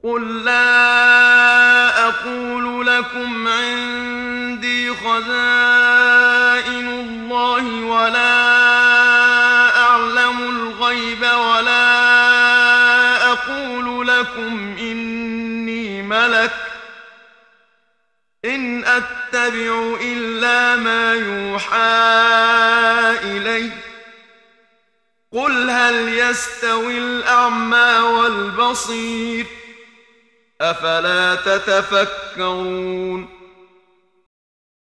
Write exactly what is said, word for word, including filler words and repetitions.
قل لا أقول لكم عندي خزائن الله ولا أعلم الغيب ولا أقول لكم إني ملك إن أتبع إلا ما يوحى إلي قل هل يستوي الأعمى والبصير أفلا تتفكرون